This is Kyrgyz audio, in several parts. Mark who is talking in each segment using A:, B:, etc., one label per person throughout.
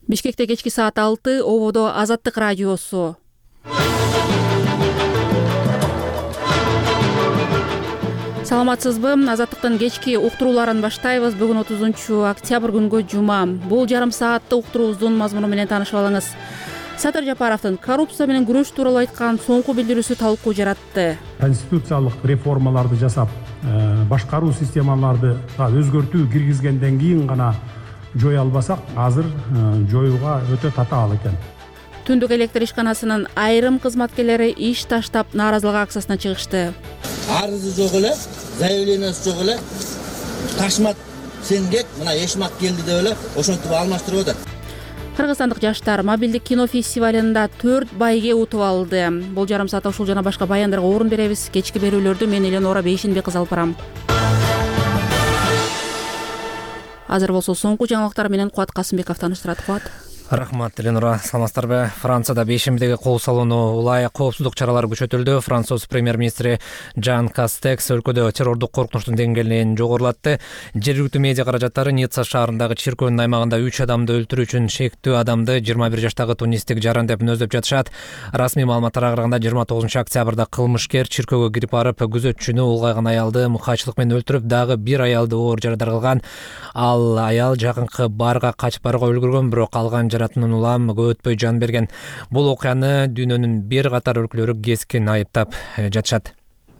A: Бишкекте кечки саат 6 ободо Азаттык радиосу. Саламатсызбы? Азаттыктын кечки уктурууларын баштайбыз. Бүгүн 30-октябрь күнгө жума. Бул жарым сааттык уктуруубуздун мазмуну менен таанышып алыңыз. Садыр Жапаровдун коррупция менен күрөш тууралуу айткан соңку билдирүүсү талкуу жаратты.
B: Конституциялык реформаларды жасап, башкаруу системаларды өзгөртүү киргизгенден кийин гана жое албасак, азыр жоюуга өтө татаал экен.
A: Түндүк электр ишканасынын айрым кызматкерлери иш таштап нааразылык акциясына чыгышты.
C: Арызы жок эле, заявлениясы жок эле, ташмат сенгек, мына эшмак келди деп эле ошентип алмаштырып атат.
A: Кыргызстандык жаштар мобилдик кино фестивалында 4 байге утуп алды. Бул жарым саатта ушул жана башка баяндарга орун беребиз. Кечки берүүлөрдү мен Эленора Бейшенбек кыз алып барам. Азыр болсо соңку жаңылыктар менен Кубат Касымбеков тааныштырат. Кубат.
D: Рахмат, Эленора. Саламатсыздарбы? Францияда бейшембидеги кол салууну улай коопсуздук чаралары күчөтүлдү. Француз премьер-министри Жан Кастекс өлкөдө террордук коркунучтун деңгээлин жогорулатты. Жергиликтүү медиа каражаттары Ницца шаарындагы чиркөөнүн аймагында 3 адамды өлтүрүү үчүн шектүү адамды 21 жаштагы тунистик жаран деп мүнөздөп жатышат. Расмий маалыматтарга караганда 29-октябрда кылмышкер чиркөөгө кирип барып, күзөтчүнү улгайган аялды мукайчылык менен өлтүрүп, дагы бир аялды оор жарадар кылган. Ал аял жакынкы барга качып барууга үлгүргөн, бирок алган жаратынан улам көп өтпөй жан берген. Бул окуяны дүйнөнүн бир катар өлкөлөрү кескин айыптап жатышат.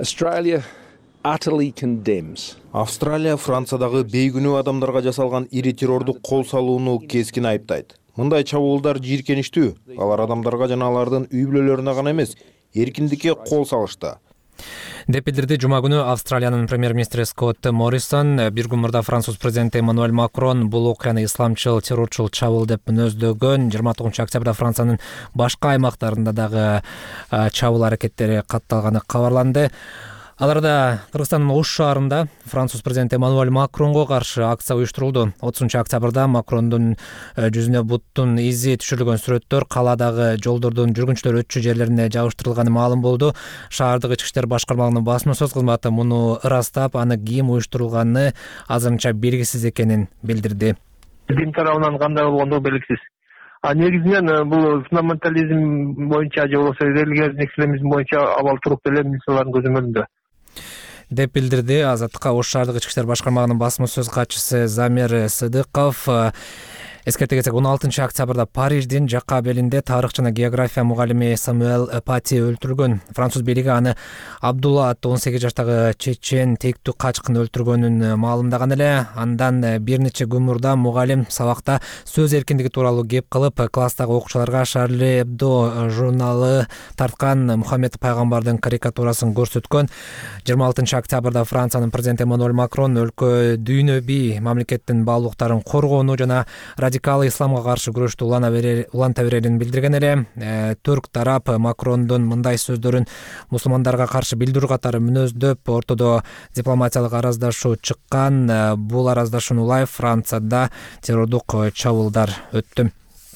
E: Австралия Франциядагы бейгүнөө адамдарга жасалган ири террордук кол салууну кескин айыптайт. Мындай чабуулдар жийиркеничтүү. Алар адамдарга жана алардын үй бүлөлөрүнө гана эмес, эркиндикке кол салышты
D: деп билдирди жума күнү Австралиянын премьер-министри Скотт Моррисон. Бир күн мурда Француз президенти Эммануэль Макрон бул окуяны исламчыл, террорчул чабуул деп мүнөздөгөн. 29-октябрда Франциянын башка аймактарында дагы чабуул аракеттери катталганы кабарланды. Аларда Кыргызстандын Ош шаарында Француз президенти Эммануэль Макронго каршы акция уюштурулду. 30-октябрда Макрондун жүзүнө буттун изи түшүрүлгөн сүрөттөр кааладагы жолдордун жүргүнчүлөр өтчү жерлерине жабыштырылганы маалым болду. Шаардык ички иштер башкармалыгынын басма сөз кызматы муну ырастап, аны ким уюштурулганы азырынча белгисиз экенин билдирди.
F: Дин тарабынан кандай болгондугу белгисиз. Негизинен бул фундаментализм боюнча же болбосо религиозный экстремизм боюнча абал туруп эле милициялардын көзөмөлүндө
D: деп билдирди. Азаттыкка Ош шаардык ички иштер башкармалыгынын басма сөз катчысы Замир Сыдыков. Эскерте кетсек, 16-октябрда Париждин жакка белинде тарых жана география мугалими Самуэль Пати өлтүрүлгөн. Француз бийлиги аны Абдулла аттуу 18 жаштагы чечен тектүү качкын өлтүргөнүн маалымдаган эле. Андан бир нече күн мурда мугалим сабакта сөз эркиндиги тууралуу кеп кылып, класстагы окуучуларга Шарли Эбдо журналы тарткан Мухаммед пайгамбардын карикатурасын көрсөткөн. 26-октябрда Франциянын президенти Эммануэль Макрон өлкө дүйнөбий мамлекеттин баалуулуктарын коргоону жана радикал исламга каршы күрөштү уланта берерин билдирген эле. Түрк тарап Макрондун мындай сөздөрүн мусулмандарга каршы билдирүү катары мүнөздөп, ортодо дипломатиялык араздашуу чыккан. Бул араздашууну улай Францияда террордук чабуулдар өттү.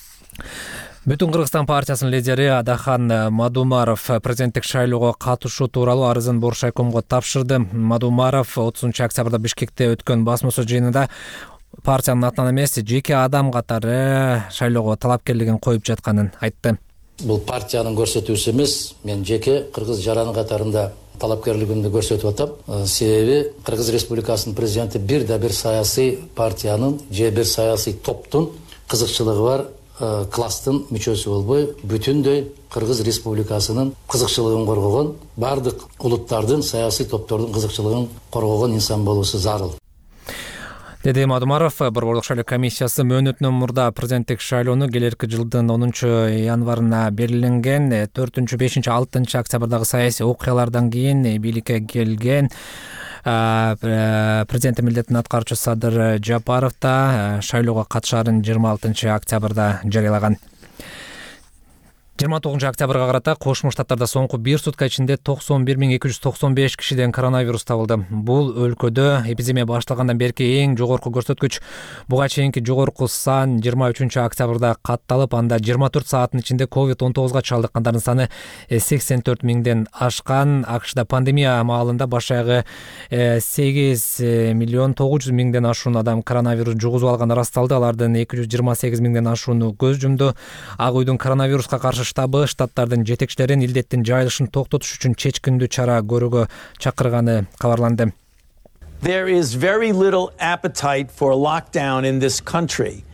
D: Бүтүн Кыргызстан партиясынын лидери Адахан Мадумаров президенттик шайлоого катышуу тууралуу арызын Боршайкомго тапшырды. Мадумаров 30-октябрда Бишкекте өткөн басма сөз жыйынында партиянын атынан эмес, жеке адам катары шайлоого талапкерлигин коюп жатканын айтты.
G: Бул партиянын көрсөтүүсү эмес, мен жеке кыргыз жараны катарында талапкерлигимди көрсөтүп атам. Себеби Кыргыз Республикасынын президенти бир саясий партиянын же бир саясий топтун кызыкчылыгы бар класстын мүчөсү болбой, бүтүндөй Кыргыз Республикасынын кызыкчылыгын коргогон, бардык улуттардын саясий топтордун кызыкчылыгын коргогон инсан болуусу зарыл.
D: Деди Мадумаров. Борборлук шайлоо комиссиясы мөөнөтүнөн мурда президенттик шайлоону келерки жылдын 10-январына белгиленген. 4-5-6 саясий окуялардан кийин бийликке келген президенти милдетин аткаруучу Садыр Жапаров да шайлоого катышаарын 26-октябрда жарыялаган. 29 октябрга карата Кошмо Штаттарда соңку 1 сутка ичинде 91.295 кишиден коронавирус табылды. Бул өлкөдө эпидемия башталгандан берки эң жогорку көрсөткүч. Буга чейинки жогорку сан 23 октябрда катталып, анда 24 сааттын ичинде COVID-19 чалдыккандардын саны 84 миңден ашкан. АКШда пандемия маалында баш аягы 8.900.000 ашуун адам коронавирус жугузуп алганы ырасталды. Алардын 228 миңден ашууну көз жумду. Ак үйдүн коронавируска каршы штабы штаттардын жетекчилерин илдеттин жайылышын токтотуш үчүн чечкиндүү чара көрүүгө чакырганы кабарланды.
H: There is very little appetite for a lockdown in this country.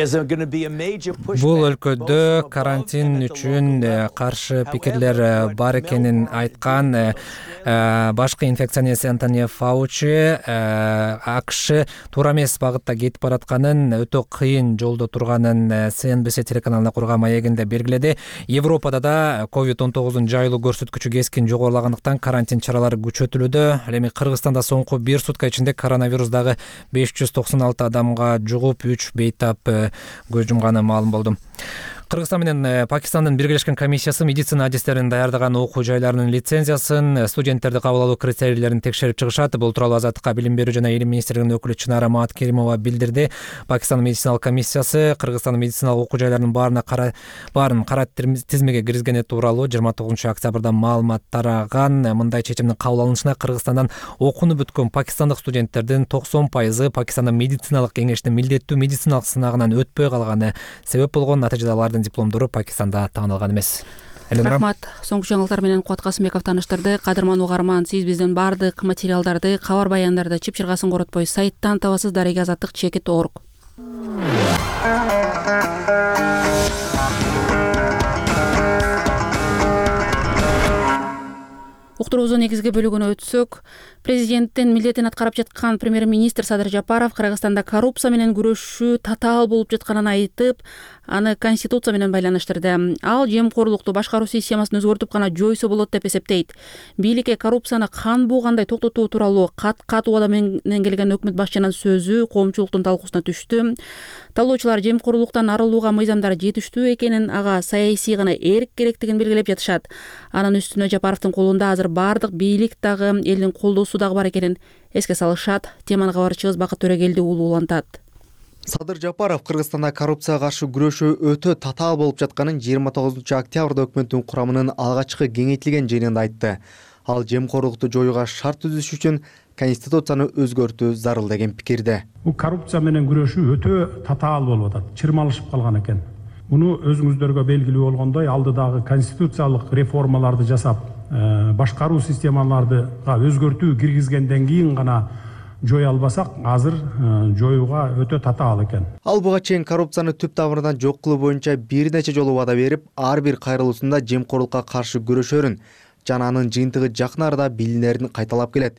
D: Бул өлкөдө карантин үчүн каршы пикирлер бар экенин айткан башкы инфекционист Антони Фаучи АКШ туура эмес багытта кетип баратканын, өтө кыйын жолдо турганын CNBC телеканалына курган маегинде белгиледи. Европада да COVID-19 жайылуу көрсөткүчү кескин жогорулагандыктан карантин чаралары күчөтүлүүдө. Ал эми Кыргызстанда соңку 1 сутка ичинде коронавирус дагы 596 адамга жугуп, 3 бейтап көз жумганы маалым болду. Кыргызстан менен Пакистандын биргелешкен комиссиясы медицина адистерин даярдаган окуу жайларынын лицензиясын, студенттерди кабыл алуу критерийлерин текшерип чыгышат. Бул тууралуу Азаттыкка Билим берүү жана Илим министрлигинин өкүлү Чынара Маткеримова билдирди. Пакистандын медициналык комиссиясы Кыргызстандын медициналык окуу жайларынын баарын кара тизмеге киргизгени тууралуу 29 октябрда маалымат тараган. Мындай чечимдин кабыл алынышына Кыргызстандан окууну бүткөн пакистандык студенттердин 90% Пакистандын медициналык кеңештин милдеттүү медициналык сынагынан өтпөй калганы себеп болгон. Натыйжада алардын дипломдору Пакистанда таанылаган эмес.
A: Рахмат. Соңку жаңылыктар менен Кубат Касымбеков тааныштырды. Кадырман угарман, сиз биздин бардык материалдарды, кабар баяндарды чып-чыргасын коротпой сайттан табасыз. Дареги Азаттык @org. Уктуруубуздун негизги бөлүгүнө өтсөк, президенттин милдетин аткарып жаткан премьер-министр Садыр Жапаров Кыргызстанда коррупция менен күрөшүү татаал болуп жатканын айтып, аны конституция менен байланыштырды. Ал жемкорлукту башкаруу системасын өзгөртүп гана жойсо болот деп эсептейт. Бийликке коррупцияны кан буугандай токтотуу тууралуу кат-кат убада менен келген өкмөт башчынын сөзү коомчулуктун талкуусуна түштү. Талоочулар жемкорлуктан арылууга мыйзамдар жетиштүү экенин, ага саясий гана эрк керектигин белгилеп жатышат. Анын үстүнө Жапаровдун колунда азыр бардык бийлик дагы элдин колдоосу дагы бар экенин эске салышат. Теманы кабарчыбыз Бакыт Төрөгелди уулу улантат.
I: Садыр Жапаров Кыргызстанда коррупцияга каршы күрөшүү өтө татаал болуп жатканын 29 октябрда өкмөттүн курамынын алгачкы кеңейтилген жыйынында айтты. Ал жемкорлукту жоюуга шарт түзүш үчүн конституцияны өзгөртүү зарыл деген пикирде.
B: Бул коррупция менен күрөшүү өтө татаал болуп атат, чырмалышып калган экен. Муну өзүңүздөргө белгилүү болгондой, алдыдагы конституциялык реформаларды жасап, башкаруу системаларды өзгөртүү киргизгенден кийин гана жоя албасак, азыр жоюуга өтө татаал экен.
I: Ал буга чейин коррупцияны түп тамырынан жок кылуу боюнча бир нече жолу вада берип, ар бир кайрылуусунда жемкорлукка каршы күрөшөрүн жана анын жыйынтыгы жакын арада билинерин кайталап келет.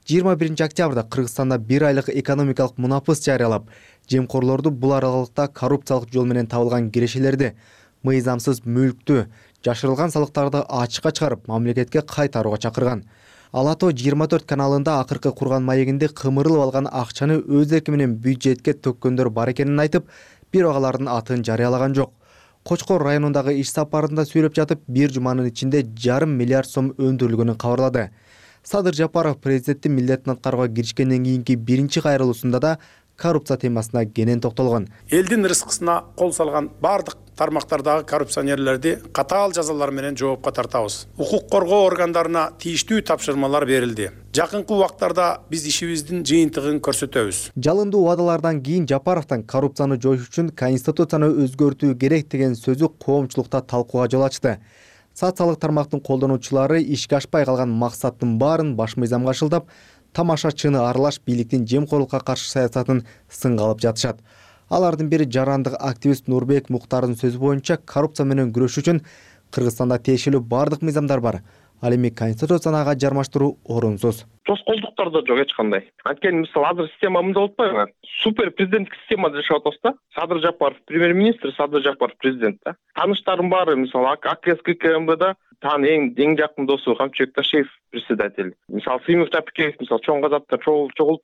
I: 21 октябрда Кыргызстанда 1 айлык экономикалык мунапыс жарыялап, жемкорлорду бул аралыкта коррупциялык жол менен табылган кирешелерди, мыйзамсыз мүлктү, жашырылган салыктарды ачыкка чыгарып, мамлекетке кайтарууга чакырган. Алато 24 каналында акыркы курган маегинде кымырылып алган акчаны өз эрки менен бюджетке төккөндөр бар экенин айтып, бирок алардын атын жарыялаган жок. Кочкор районундагы иш сапарында сүйлөп жатып, бир жуманын ичинде 1,5 миллиард сом өндүрүлгөнүн кабарлады. Садыр Жапаров президенттин милдетин аткарууга киришкенден кийинки биринчи кайрылуусунда да коррупция темасына кенен токтолгон.
J: Элдин рызкысына кол салган бардык тармактардагы коррупционерлерди катаал жазалар менен жоопко тартабыз. Укук коргоо органдарына тийиштүү тапшырмалар берилди. Жакынкы убактарда биз ишибиздин жыйынтыгын көрсөтөбүз.
I: Жалындуу убадалардан кийин Жапаровдон коррупцияны жоюш үчүн конституцияны өзгөртүү керек деген сөзү коомчулукта талкууга жол ачты. Социалдык тармактын колдонуучулары ишке ашпай калган максаттын баарын баш мыйзамга шылдап, тамашачыны аралаш бийликтин жемкорлукка каршы саясатын сынга алып жатышат. Алардын бири жарандык активист Нурбек Муктардын сөзү боюнча коррупция менен күрөш үчүн Кыргызстанда тиешелүү бардык мыйзамдар бар. Ал эми конституцияны ага жармаштыруу орунсуз.
K: Тоскоолдуктар да жок эч кандай. Анткени мисалы азыр система мындай болуп атпайбы? Супер президенттик системада жашап атабыз да. Садыр Жапаров премьер-министр, Садыр Жапаров президент да. Таныштарым баары мисалы АКСКМБда тан эң жакын досу Камчыбек Ташиев председатель. Мисалы Сыймов Тапикеев, мисалы чоң казапта чогулуп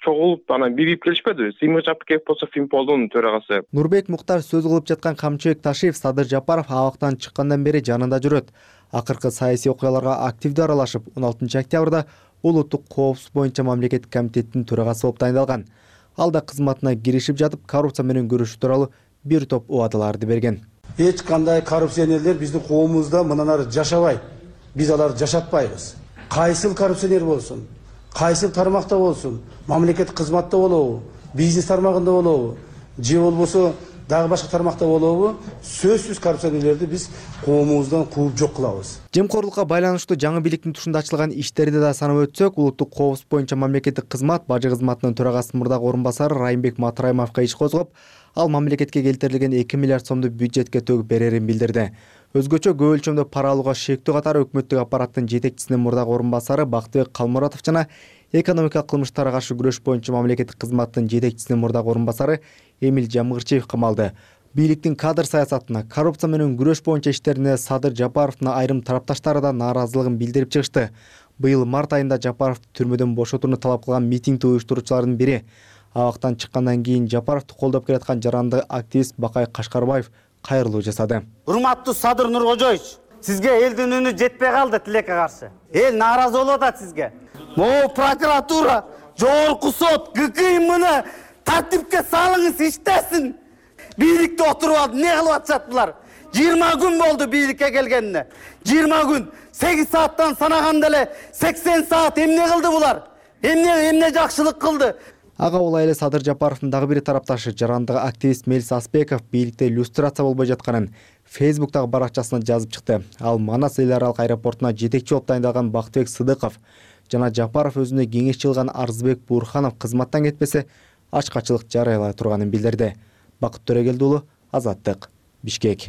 K: чогулуп анан бирип келишпедиби? Сыймык Жаппыкеев болсо Финполдун төрагасы.
I: Нурбек Муктар сөз кылып жаткан Камчыбек Ташиев Садыр Жапаров абактан чыккандан бери жанында жүрөт. Акыркы саясий окуяларга активдүү аралашып, 16 октябрда улуттук коопсуздук боюнча мамлекеттик комитеттин төрагасы болуп тайындалган. Ал да кызматына киришип жатып, коррупция менен күрөшүү тууралуу бир топ убадаларды берген.
L: Эч кандай коррупционерлер биздин коомубузда мындан ары жашабайт. Биз аларды жашатпайбыз. Кайсыл коррупционер болсун, кайсыл тармакта болсун, мамлекеттик кызматта болобу, бизнес тармагында болобу, же болбосо дагы башка тармакта болобу, сөзсүз коррупционерлерди биз коомубуздан кууп жок кылабыз.
I: Жемкорлукка байланыштуу жаңы бийликтин тушунда ачылган иштерди да санап өтсөк, улуттук коопсуздук боюнча мамлекеттик кызмат бажы кызматынын төрагасынын мурдагы орун басары Райымбек Матраимовго иш козгоп, ал мамлекетке келтирилген 2 миллиард сомду бюджетке төгүп берерин билдирди. Өзгөчө көп өлчөмдө пара алууга шектүү катары өкмөттүк аппараттын жетекчисинин мурдагы орун басары Бактыбек Калмуратов жана экономикалык кылмыштарга каршы күрөш боюнча мамлекеттик кызматтын жетекчисинин мурдагы орун басары Эмил Жамгырчиев камалды. Бийликтин кадр саясатына, коррупция менен күрөш боюнча иштерине Садыр Жапаровдун айрым тарапташтары да нааразылыгын билдирип чыгышты. Быйыл март айында Жапаровду түрмөдөн бошотууну талап кылган митингди уюштуруучулардын бири. Абактан чыккандан кийин Жапаровду колдоп келаткан жаранды активист Бакай Кашкарбаев кайрылуу жасады.
M: Урматтуу Садыр Нуркожоевич, сизге элдин үнү жетпей калды тилекке каршы. Эл нааразы болуп атат сизге. Могу прокуратура, жогорку сот, ГК муну тартипке салыңыз, иштесин. Бийликте отуруп алып, не кылып атышат булар? 20 күн болду бийликке келгенине. 20 күн, 8 сааттан санаганда эле 80 саат эмне кылды булар? Эмне жакшылык кылды?
I: Ага улай эле Садыр Жапаровдун дагы бир тарапташы жарандыгы активист Мелис Аспеков бийликте иллюстрация болбой жатканын Фейсбуктагы баракчасына жазып чыкты. Ал Манас эл аралык аэропортуна жетекчи болуп тайындалган Бактыбек Сыдыков жана Жапаров өзүнө кеңешчи кылган Арзыбек Бурханов кызматтан кетпесе ачкачылык жарыялай турганын билдирди. Бакыт Төрөгелди уулу, Азаттык, Бишкек.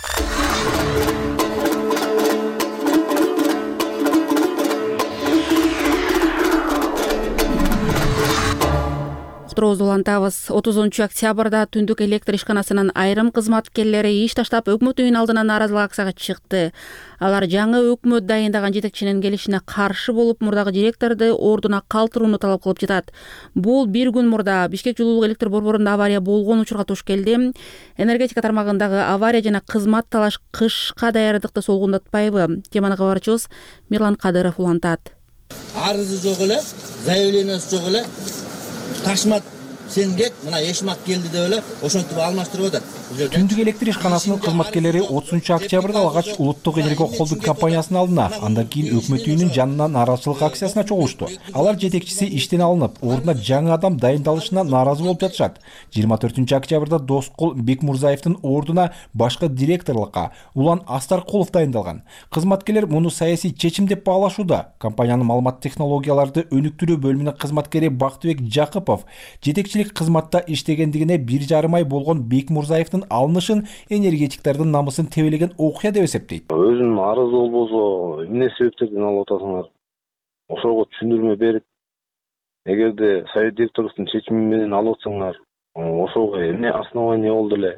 A: Уктуруубузду улантабыз. 30 октябрда түндүк электр ишканасынын айрым кызматкерлери иш таштап өкмөт үйүнүн алдына нааразылык акцияга чыкты. Алар жаңы өкмөт дайындаган жетекчинин келишине каршы болуп, мурдагы директорду ордуна калтырууну талап кылып жатат. Бул бир күн мурда Бишкек жылуулук электр борборунда авария болгон учурга туш келди. Энергетика тармагындагы авария жана кызмат талаш кышка даярдыкты солгундатпайбы? Теманы кабарчыбыз Мирлан Кадыров улантат.
C: Арызы жок эле, заявлениясы жок эле. Ташмат сенгек, мына Эшмак келди деп эле ошентип алмаштырып атат.
N: Түндүк электр ишканасынын кызматкерлери 30 октябрда алгач улуттук энергия холдинг компаниясынын алдына, андан кийин өкмөт үйүнүн жанына нааразычылык акциясына чогулушту. Алар жетекчиси иштен алынып, ордуна жаңы адам дайындалышына нааразы болуп жатышат. 24 октябрда Доскул Бекмурзаевдин ордуна башкы директорлукка Улан Астаркулов дайындалган. Кызматкерлер муну саясий чечим деп баалашууда. Компаниянын маалымат технологияларды өнүктүрүү бөлүмүнүн кызматкери Бактыбек Жакыпов жетекчилик кызматта иштегендигине 1,5 ай болгон Бекмурзаевдин алынышын энергетиктердин намысын тебелеген окуя деп эсептейт.
O: Өзүнүн арызы болбосо эмне себептерден алып атасыңар? Ошого түшүндүрмө берип, эгерде совет директорлуктун чечими менен алып атсаңар, ошого эмне основание болду эле?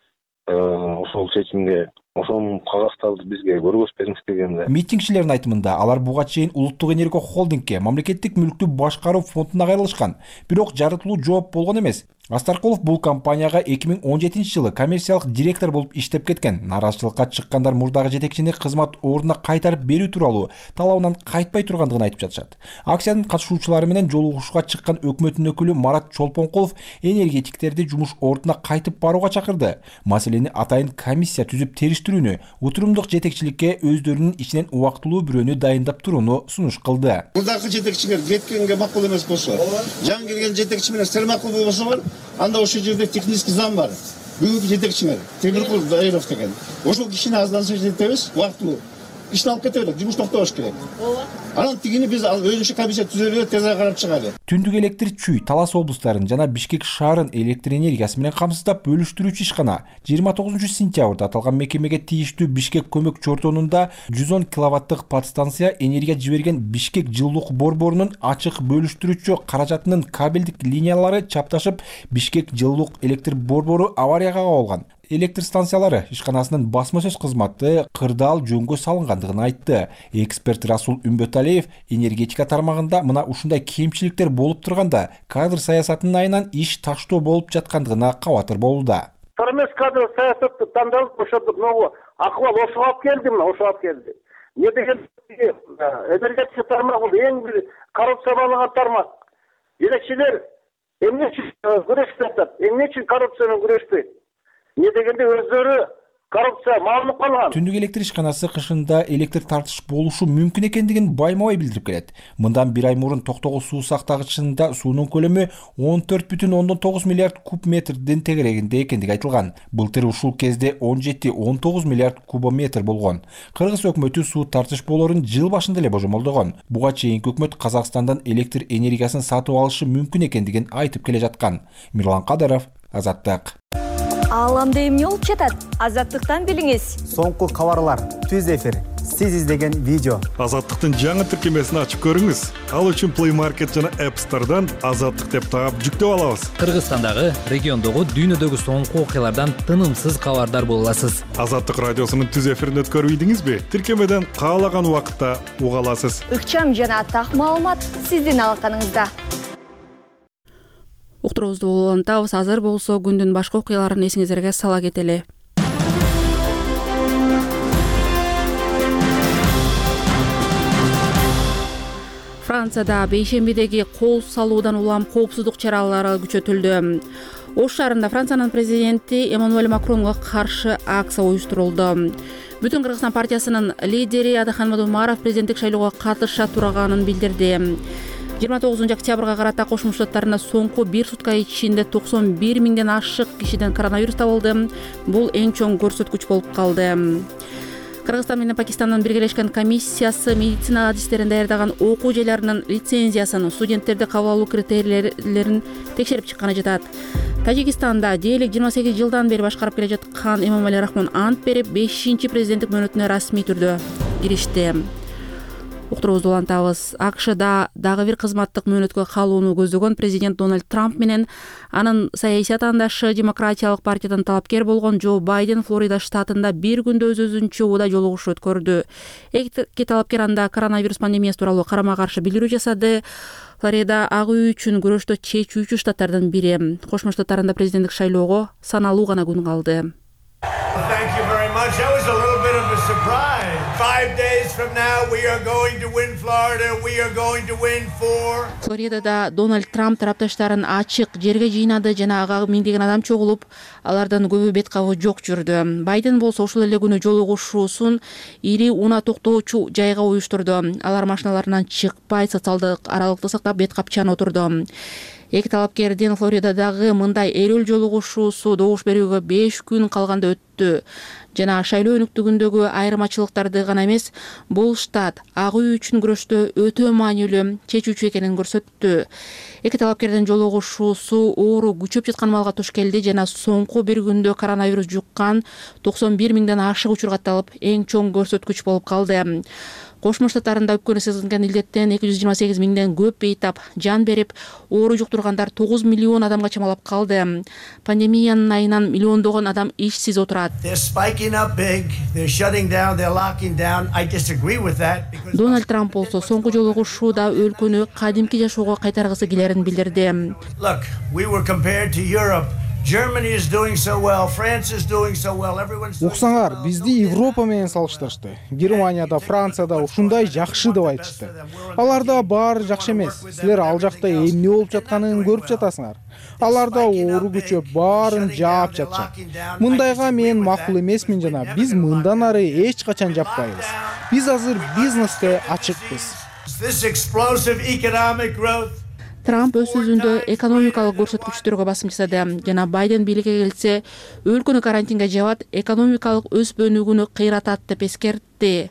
O: Ошол чечимге ошонун кагазтарды бизге көргөзбөңүз дегенде.
N: Митингчилердин айтымында алар буга чейин улуттук энергия холдингке мамлекеттик мүлктү башкаруу фондуна кайрылышкан, бирок жарытылуу жооп болгон эмес. Астаркулов бул компанияга 2017 жылы коммерциялык директор болуп иштеп кеткен. Нааразычылыкка чыккандар мурдагы жетекчини кызмат ордуна кайтарып берүү тууралуу талабынан кайтпай тургандыгын айтып жатышат. Акциянын катышуучулары менен жолугушууга чыккан өкмөттүн өкүлү Марат Чолпонкулов энергетиктерди жумуш ордуна кайтып барууга чакырды. Маселени атайын комиссия түзүп териштирүүнү, утурумдук жетекчиликке өздөрүнүн ичинен убактылуу бирөөнү дайындап турууну сунуш кылды.
L: Мурдагы жетекчилер кеткенге макул эмес болсо, жаңы келген жетекчи менен сер макул болбосо, анда ошол жерде технический зам бар. Бүгүнкү жетекчиңер Темиркул Дайыров деген. Ошол кишини аздан жетебиз, убактылуу ишин алып кете берет, жумуш токтош керек. Анан тигини биз өзүнчө комиссия түзөлүп тез карап чыгалы.
N: Түндүк электр Чүй, Талас облустарын жана Бишкек шаарын электр энергиясы менен камсыздап бөлүштүрүүчү ишкана 29 сентябрда аталган мекемеге тийиштүү Бишкек көмөк чортонунда 110 киловаттык подстанция энергия жиберген Бишкек жылуулук борборунун ачык бөлүштүрүүчү каражатынын кабелдик линиялары чапташып, Бишкек жылуулук электр борбору аварияга кабылган. электр станциялары ишканасынын басма сөз кызматы кырдаал жөнгө салынгандыгын айтты. Эксперт Расул Үмбөталиев энергетика тармагында мына ушундай кемчиликтер болуп турганда кадр саясатынын айынан иш таштоо болуп жаткандыгына кабатыр болууда.
P: Эмес кадр саясатты тандалып ошондук акыбал ошого алып келди, ошого алып келди. Не деген энергетика тармагы эң бир коррупция болгон тармак. Жетекчилер эмне үчүн күрөшүп жатат? Эмне үчүн коррупция менен күрөшпөйт? Не дегенде өздөрү коррупция маалынып калган.
N: Түндүк электр ишканасы кышында электр тартыш болушу мүмкүн экендигин байма-бай билдирип келет. Мындан бир ай мурун Токтогул суу сактагычында суунун көлөмү 14,9 миллиард куб метрдин тегерегинде экендиги айтылган. Былтыр ушул кезде 17-19 миллиард кубометр болгон. Кыргыз өкмөтү суу тартыш болорун жыл башында эле божомолдогон. Буга чейинки өкмөт Казакстандан электр энергиясын сатып алышы мүмкүн экендигин айтып келе жаткан. Мирлан Кадыров, Азаттык.
Q: Ааламда эмне болуп жатат? Азаттыктан билиңиз.
R: Соңку кабарлар, түз эфир, сиз издеген видео.
S: Азаттыктын жаңы тиркемесин ачып көрүңүз. Ал үчүн Play Market жана App Store'дан Азаттык деп таап жүктөп алабыз.
D: Кыргызстандагы, региондогу, дүйнөдөгү соңку окуялардан тынымсыз кабардар боло аласыз.
S: Азаттык радиосунун түз эфирин өткөрбөйдүңүзбү? Тиркемеден каалаган убакытта уга аласыз.
Q: Ыкчам жана так маалымат сиздин алаканыңызда.
A: Уктуруубузду улантабыз. Азыр болсо күндүн башка окуяларын эсиңиздерге сала кетели. Францияда бейшембидеги кол салуудан улам коопсуздук чаралары күчөтүлдү. Ош шаарында Франциянын президенти Эммануэль Макронго каршы акция уюштурулду. Бүтүн Кыргызстан партиясынын лидери Адыхан Мадумаров президенттик шайлоого катыша турганын билдирди. 29 октябрга карата Кошмо Штаттарында соңку бир сутка ичинде 91 миңден ашык кишиден коронавирус табылды. Бул эң чоң көрсөткүч болуп калды. Кыргызстан менен Пакистандын биргелешкен комиссиясы медицина адистерин даярдаган окуу жайларынын лицензиясын, студенттерди кабыл алуу критерийлерин текшерип чыкканы жатат. Тажикстанда дээрлик 28 жылдан бери башкарып келе жаткан Эмомали Рахмон ант берип, 5-чи президенттик мөөнөтүнө расмий түрдө киришти. Уктуруубузду улантабыз. АКШда дагы бир кызматтык мөөнөткө калууну көздөгөн президент Дональд Трамп менен анын саясий атаандашы Демократиялык партиядан талапкер болгон Джо Байден Флорида штатында бир күндө өз-өзүнчө убада жолугушуу өткөрдү. Эки талапкер анда коронавирус пандемиясы тууралуу карама-каршы билдирүү жасады. Флорида ак үй үчүн күрөштө чечүүчү штаттардын бири. Кошмо Штаттарында президенттик шайлоого саналуу гана күн калды.
T: Thank you very much. That was a little bit of a surprise. 5 days from now, we are going to win Florida. We are going to win 4.
A: Флоридада Дональд Трамп тарапташтарын ачык жерге жыйнады жана ага миңдеген адам чогулуп, алардан көбү бет кабы жок жүрдү. Байден болсо ушул эле күнү жолугушуусун ири унаа токтоочу жайга уюштурду. Алар машиналарынан чыкпай, социалдык аралыкты сактап, бет капчан отурду. Эки талапкердин Флоридадагы мындай эрүүл жолугушуусу добуш берүүгө 5 күн калганда өттү. Жана шайлоо өнүктүгүндөгү айырмачылыктарды гана эмес, бул штат ак үй үчүн күрөштө өтө маанилүү чечүүчү экенин көрсөттү. Эки талапкердин жолугушуусу оору күчөп жаткан маалга туш келди жана соңку бир күндө коронавирус жуккан 91 миңден ашык учур катталып, эң чоң көрсөткүч болуп калды. Кошмо Штаттарында өпкөнү сезилген илдеттен 228 миңден көп бейтап жан берип, оору жуктургандар 9 миллион адамга чамалап калды. Пандемиянын айынан миллиондогон адам ишсиз отурат. Дональд Трамп болсо соңку жолугушууда өлкөнү кадимки жашоого кайтаргысы келерин билдирди.
U: Уксаңар, бизди Европа менен салыштырышты. Германияда, Францияда ушундай жакшы деп айтышты. Аларда баары жакшы эмес. Силер ал жакта эмне болуп жатканын көрүп жатасыңар. Аларда оору күчөп, баарын жаап жатышат. Мындайга мен макул эмесмин жана биз мындан ары эч качан жаппайбыз. Биз азыр бизнеске ачыкпыз.
A: Трамп өз сөзүндө экономикалык көрсөткүчтөргө басым жасады жана Байден бийликке келсе өлкөнү карантинге жабат, экономикалык өспөнүүгүнү кыйратат деп эскертти.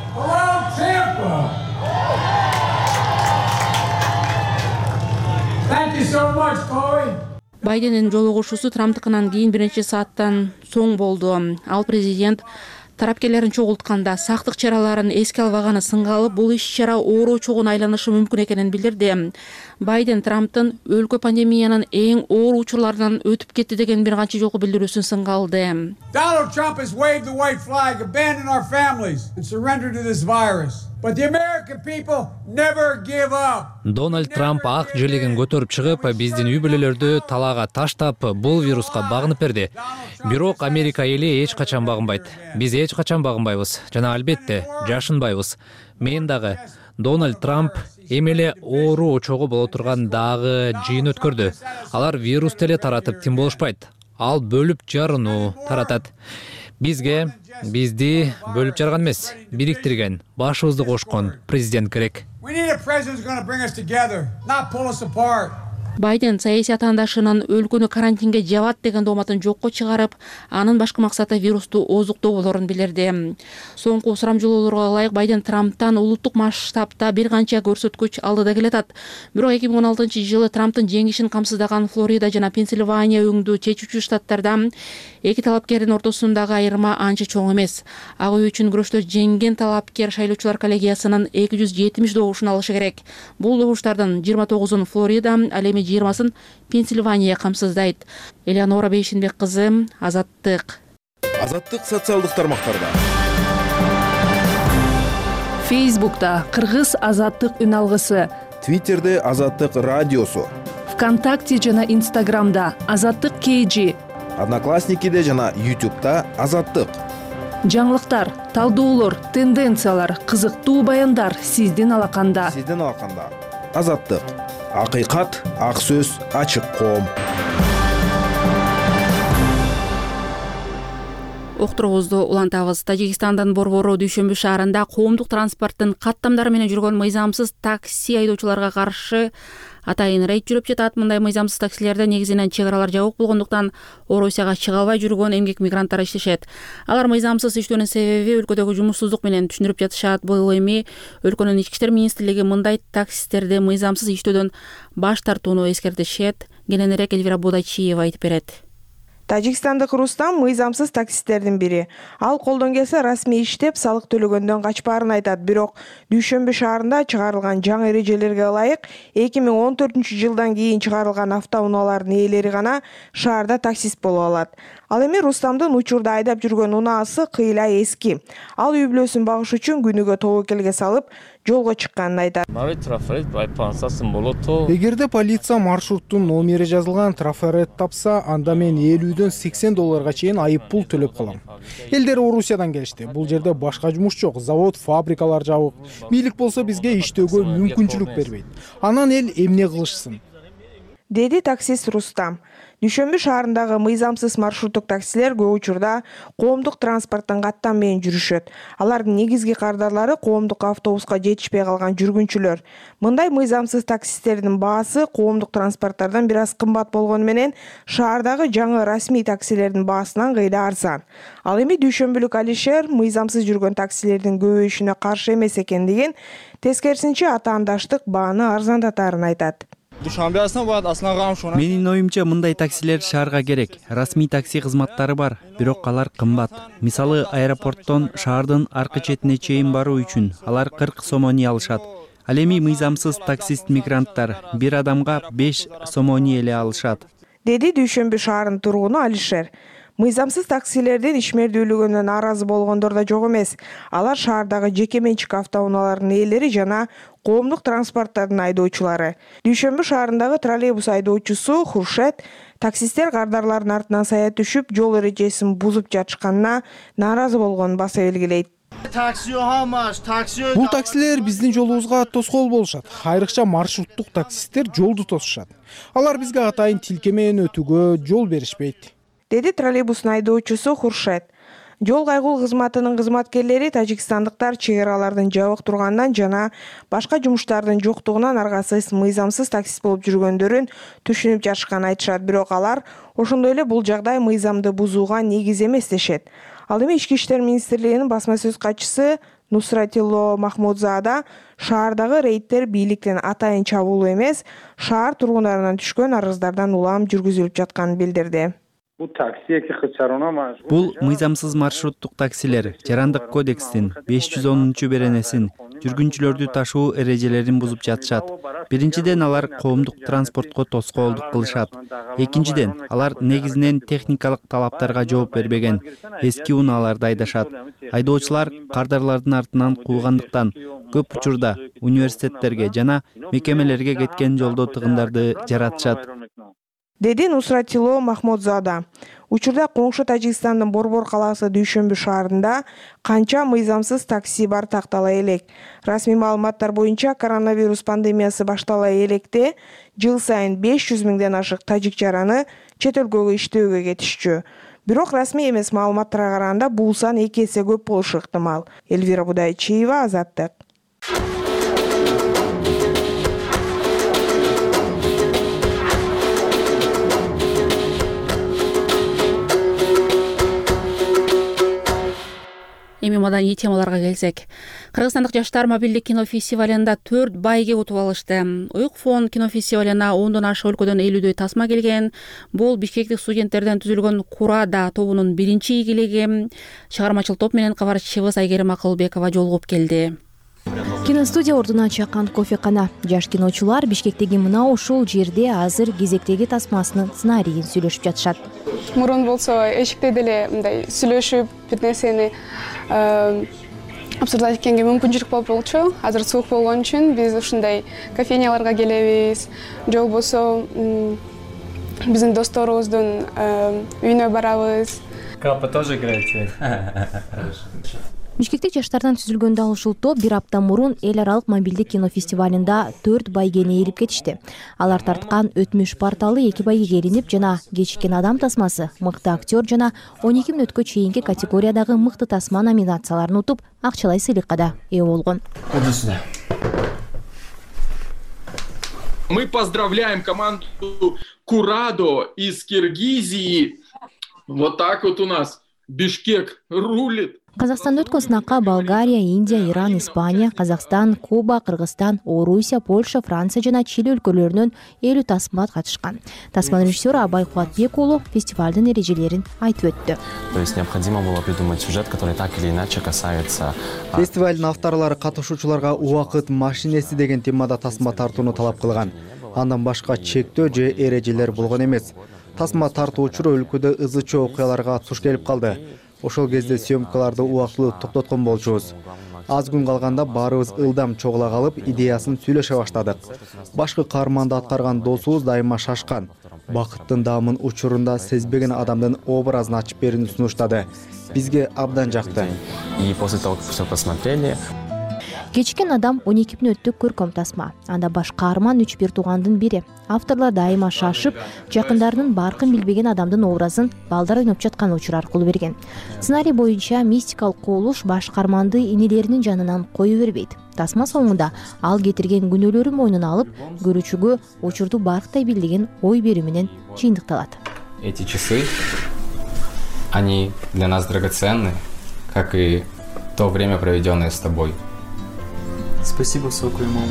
A: Байдендин жолугушуусу Трамптыкынан кийин бир нече сааттан соң болду. Ал президент тарапкерлерин чогултканда сактык чараларын эске албаганы сынга алып, бул иш-чара оору чогуна айланышы мүмкүн экенин билдирди. Байден Трамптын өлкө пандемиянын эң оор учурларынан өтүп кетти деген бир канча жолку билдирүүсүн сынга алды.
E: Donald Trump has waved the white flag, abandoned our families, and surrendered to this virus. But the American people never give up.
D: Дональд Трамп ак желегин көтөрүп чыгып, биздин үй бүлөлөрдү талаага таштап, бул вируска багынып берди. Бирок Америка эли эч качан багынбайт. Биз эч качан багынбайбыз жана албетте жашынбайбыз. Мен дагы Дональд Трамп эмеле оору очогу боло турган дагы жыйын өткөрдү. Алар вирус теле таратып тим болушпайт. Ал бөлүп жарынуу таратат. Бизди бөлүп жарган эмес, бириктирген, башыбызды кошкон президент керек. Байден саясий атаандашынын өлкөнү карантинге жабат деген дооматын жокко чыгарып, анын башкы максаты вирусту ооздуктоо болорун билдирди. Соңку сурамжылоолорго ылайык Байден Трамптан улуттук масштабта бир канча көрсөткүч алды да келатат. Бирок 2016-жылы Трамптын жеңишин камсыздаган Флорида жана Пенсильвания өңдүү чечүүчү штаттарда эки талапкердин ортосундагы айырма анча чоң эмес. Ак үй үчүн күрөштө жеңген талапкер шайлоочулар коллегиясынын 270 добушун алышы керек. Бул добуштардын 29-ун Флорида, ал эми 20-сын Пенсильвания камсыздайт. Элеонора Бейшинбек кызы, Азаттык.
V: Азаттык социалдык тармактарда.
W: Фейсбукта Кыргыз Азаттык үн алгысы.
V: Твиттерде Азаттык радиосу.
W: ВКонтакте жана Инстаграмда Азаттык KG.
V: Одноклассникиде жана YouTube'да Азаттык.
W: Жаңылыктар, талдоолор, тенденциялар, кызыктуу баяндар сиздин алаканда.
V: Азаттык. Акыйкат, ак сөз, ачык коом.
A: Октурубузду улантабыз. Тажикстандын Борбору дүйшөмбү шаарында коомдук транспорттун каттамдары менен жүргөн мыйзамсыз такси айдоочуларга каршы атайын рейд жүрүп жатат. Мындай мыйзамсыз таксилерде негизинен чек аралар жабык болгондуктан Орусияга чыга албай жүргөн эмгек мигранттар иштешет. Алар мыйзамсыз иштөөнүн себеби өлкөдөгү жумушсуздук менен түшүндүрүп жатышат. Бул эми өлкөнүн ички иштер министрлиги мындай таксистерди мыйзамсыз иштөөдөн баш тартууну эскертишет. Кененирээк Эльвира Бодачиева айтып берет.
X: Тажикстандык Рустам мыйзамсыз таксистердин бири. Ал колдон келсе расмий иштеп, салык төлөгөндөн качпаарын айтат. Бирок Дүйшөмбү шаарында чыгарылган жаңы эрежелерге ылайык 2014-жылдан кийин чыгарылган автоунаалардын ээлери гана шаарда таксист боло алат. Ал эми Рустамдын учурда айдап жүргөн унаасы кыйла эски. Ал үй бүлөсүн багыш үчүн күнүгө тобокелге салып, жолго чыкканын айтат.
U: Эгерде полиция маршруттун номери жазылган трафарет тапса, анда мен $50-дөн $80 чейин айып пул төлөп калам. Элдер Орусиядан келишти. Бул жерде башка жумуш жок, завод, фабрикалар жабык. Бийлик болсо бизге иштөөгө мүмкүнчүлүк бербейт. Анан эл эмне кылышсын?
X: Деди таксист Рустам. Дүйшөмбү шаарындагы мыйзамсыз маршруттук таксилер көп учурда коомдук транспорттун каттам менен жүрүшөт. Алардын негизги кардарлары коомдук автобуска жетишпей калган жүргүнчүлөр. Мындай мыйзамсыз таксистердин баасы коомдук транспорттардан бир аз кымбат болгону менен шаардагы жаңы расмий таксилердин баасынан кыйла арзан. Ал эми дүйшөмбүлүк Алишер мыйзамсыз жүргөн таксилердин көбөйүшүнө каршы эмес экендигин, тескерисинче атаандаштык бааны арзандатарын айтат.
Y: Менин оюмча мындай таксилер шаарга керек. Расмий такси кызматтары бар, бирок алар кымбат. Мисалы, аэропорттон шаардын аркы четине чейин баруу үчүн алар 40 сомони алышат. Ал эми мыйзамсыз таксист мигранттар бир адамга 5 сомони эле алышат.
X: Деди Дүйшөмбү шаарынын тургуну Алишер. Мыйзамсыз таксилердин ишмердүүлүгүнө нааразы болгондор да жок эмес. Алар шаардагы жеке менчик автоунаалардын ээлери жана коомдук транспорттардын айдоочулары. Дүйшөмбү шаарындагы троллейбус айдоочусу Хуршет таксисттер кардарлардын артынан сая түшүп, жол эрежесин бузуп жатышканына нааразы болгонун баса белгилейт.
U: Бул таксилер биздин жолубузга тоскоол болушат. Айрыкча маршруттук таксисттер жолду тосушат. Алар бизге атайын тилке менен өтүүгө жол беришпейт.
X: Деди троллейбустун айдоочусу Хуршет. Жол кайгул кызматынын кызматкерлери тажикстандыктар чек аралардын жабык турганынан жана башка жумуштардын жоктугунан аргасыз мыйзамсыз таксист болуп жүргөндөрүн түшүнүп жатышканын айтышат. Бирок алар ошондой эле бул жагдай мыйзамды бузууга негиз эмес дешет. Ал эми Ички иштер министрлигинин басма сөз катчысы Нусратило Махмудзада шаардагы рейдтер бийликтен атайын чабуулуу эмес, шаар тургундарынан түшкөн арыздардан улам жүргүзүлүп жатканын билдирди.
Y: Бул мыйзамсыз маршруттук таксилер Жарандык кодекстин 510 беренесин жүргүнчүлөрдү ташуу эрежелерин бузуп жатышат. Биринчиден, алар коомдук транспортко тоскоолдук кылышат. Экинчиден, алар негизинен техникалык талаптарга жооп бербеген, эски унааларды айдашат. Айдоочулар кардарлардын артынан куугандыктан көп учурда университеттерге жана мекемелерге кеткен жолдо тыгындарды жаратышат,
X: деди Нусратило Махмудзада. Учурда коңшу Тажикстандын Борбор калаасы Дүйшөмбү шаарында канча мыйзамсыз такси бар тактала элек. Расмий маалыматтар боюнча коронавирус пандемиясы баштала электе жыл сайын 500 миңден ашык тажик жараны чет өлкөгө иштөөгө кетишчү. Бирок расмий эмес маалыматтарга караганда бул сан 2 эсе көп болушу ыктымал. Элвира Будайчиева, Азаттык.
A: Эми маданий темаларга келсек, кыргызстандык жаштар мобилдик кино фестивалында 4 байге утуп алышты. Уюк фон кино фестивалына 10дон ашык өлкөдөн 50дөй тасма келген. Бул бишкектик студенттерден түзүлгөн Курада тобунун биринчи ийгилиги. Чыгармачыл топ менен кабарчыбыз Айгерим Акылбекова жолугуп келди.
B: Киностудия ордуна чаккан кофекана. Жаш киночулар Бишкектеги мына ушул жерде азыр кезектеги тасмасынын сценарийин сүйлөшүп жатышат.
F: Мурун болсо эшикте деле мындай сүйлөшүп бир нерсени обсуждать эткенге мүмкүнчүлүк болчу. Азыр суук болгон үчүн биз ушундай кофейняларга келебиз. Же болбосо биздин досторубуздун үйүнө барабыз.
G: Капа тоже играете?
B: Бишкектик жаштардан түзүлгөн дал ушул топ бир апта мурун эл аралык мобилдик кино фестивалында 4 байгени ээлип кетишти. Алар тарткан Өтмүш порталы 2 байгеге ээлинип жана Кечиккен адам тасмасы, мыкты актер жана 12 мүнөткө чейинки категориядагы мыкты тасма номинацияларын утуп, акчалай сыйлыкка да ээ болгон.
H: Мы поздравляем команду Курадо из Киргизии. Вот так вот у нас Бишкек рулит.
B: Казакстанда өткөн сынакка Болгария, Индия, Иран, Испания, Казакстан, Куба, Кыргызстан, Орусия, Польша, Франция жана Чили өлкөлөрүнөн 50 тасма катышкан. Тасма режиссеру Абай Кубатбек уулу фестивалдын эрежелерин айтып өттү.
J: То есть необходимо было придумать сюжет, который так или иначе касается.
I: Фестивалдын авторлору катышуучуларга убакыт машинеси деген темада тасма тартууну талап кылган. Андан башка чектөө же эрежелер болгон эмес. Тасма тартуучу өлкөдө ызы чоо окуяларга туш келип калды. Ошол кезде съемкаларды убактылуу токтоткон болчубуз. Аз күн калганда баарыбыз ылдам чогула калып, идеясын сүйлөшө баштадык. Башкы каарманды аткарган досубуз дайыма шашкан. Бакыттын даамын учурунда сезбеген адамдын образын ачып берүүнү сунуштады. Бизге абдан жакты.
J: И после того, как всё посмотрели,
B: Кечиккен адам 12 мүнөттүк көркөм тасма. Анда баш каарман 3 туугандын бири. Авторлор дайыма шашып, жакындарынын баркын билбеген адамдын образын балдар ойноп жаткан учур аркылуу берген. Сценарий боюнча мистикалык кубулуш баш каарманды инелеринин жанынан кое бербейт. Тасма соңунда ал кетирген күнөөлөрү мойнуна алып, көрүүчүгө учурду барктай билдеген ой берүү менен жыйынтыкталат.
J: Эти часы, они для нас драгоценны, как и то время, проведенное с тобой.
G: Спасибо, Соку и мама.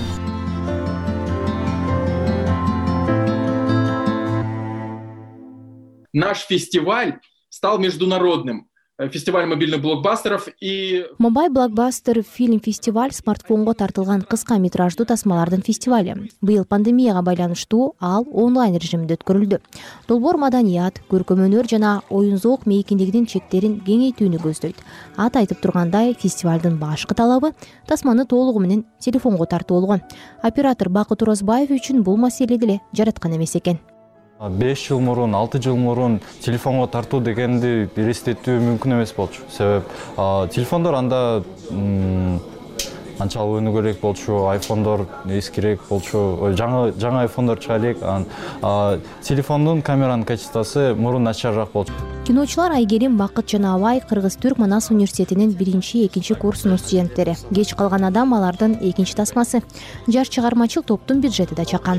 H: Наш фестиваль стал международным. Фестиваль мобильных блокбастеров и...
B: Мобайл блокбастер фильм-фестиваль смартфонго тартылган кыска метраждуу тасмалардын фестивали. Быйыл пандемияга байланыштуу ал онлайн режиминде өткөрүлдү. Долбоор маданият, көркөм өнөр жана оюн-зоок мейкиндигинин чектерин кеңейтүүнү көздөйт. Ат айтып тургандай, фестивалдын башкы талабы тасманы толугу менен телефонго тартуу болгон. Оператор Бакыт Орозбаев үчүн бул маселе деле жараткан эмес экен.
G: 5 жыл мурун, 6 жыл мурун телефонго тартуу дегенди элестетүү мүмкүн эмес болчу. Себеп телефондор анда анчалык өнүгөрөөк болчу, айфондор эскирээк болчу, жаңы айфондор чыга элек. Телефондун камеранын качествосу мурун начарыраак болчу.
B: Киночулар Айгерим, Бакыт жана Абай Кыргыз-Түрк Манас университетинин 1-2 курсунун студенттери. Кеч калган адам алардын 2 тасмасы. Жаш чыгармачыл топтун бюджети да чакан.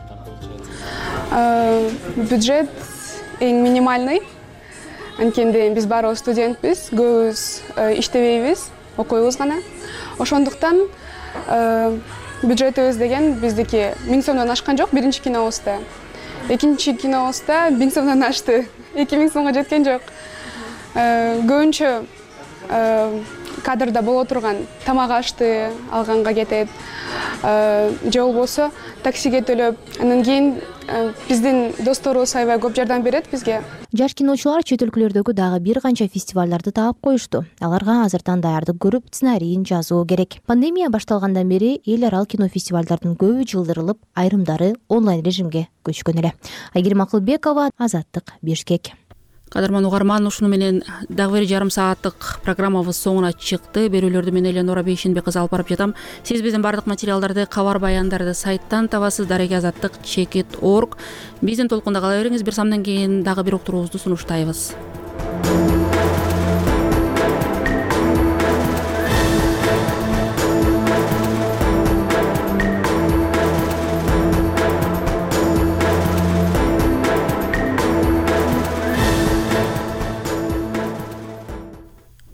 F: Бюджет эң минимальный. Анткенде биз баарыбыз студентпиз, көбүбүз иштебейбиз, окуйбуз гана. Ошондуктан бюджетибиз деген биздики 1000 сомдон ашкан жок биринчи кинобузда. Экинчи кинобузда 1000 сомдон ашты. 2000 сомго жеткен жок. Көбүнчө кадрда боло турган тамак ашты алганга кетет, же болбосо таксиге төлөп, анан кийин биздин досторубуз аябай көп жардам берет бизге.
B: Жаш киночулар чет өлкөлөрдөгү дагы бир канча фестивалдарды таап коюшту. Аларга азыртан даярдык көрүп, сценарийин жазуу керек. Пандемия башталгандан бери эл аралык кино фестивалдардын көбү жылдырылып, айрымдары онлайн режимге көчкөн эле. Айгерим Акылбекова, Азаттык, Бишкек.
A: Кадырман угарман, ушуну менен дагы бир жарым сааттык программабыз соңуна чыкты. Берүүлөрдү мен Эленора Бейшенбек кызы алып барып жатам. Сиз биздин бардык материалдарды, кабар баяндарды сайттан табасыз, дареги-азаттык.org. Биздин толкунда кала бериңиз. Бир самдан кийин дагы бир уктуруубузду сунуштайбыз.